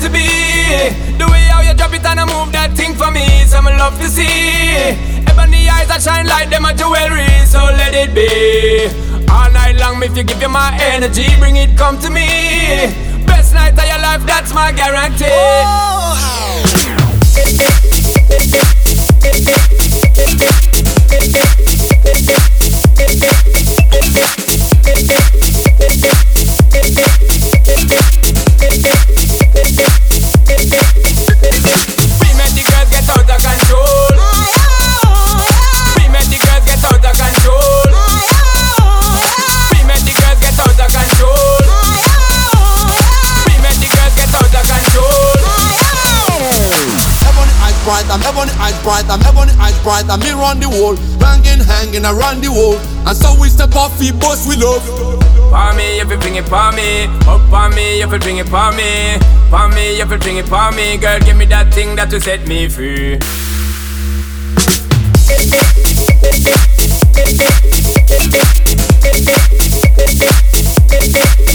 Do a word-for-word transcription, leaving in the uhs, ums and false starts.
to be. The way how you drop it and I move that thing for me, some love to see. Ebony eyes that shine like them a jewelry, so let it be. All night long, if you give you my energy, bring it, come to me. Best night of your life, that's my guarantee. Oh. We make the girls get out of control. We make the girls get out of control. We make the girls get out of control. We make the girls get out of control. Ebony eyes bright, I'm ebony eyes bright, I'm ebony eyes bright, I'm here on the wall, banging, hanging around the wall, and so we step off, we boast, we love. Pa me, if you bring it pa me, up on me, if you bring it pa me, pa me, if you bring it pa me, girl, give me that thing that will set me free. We'll be right back.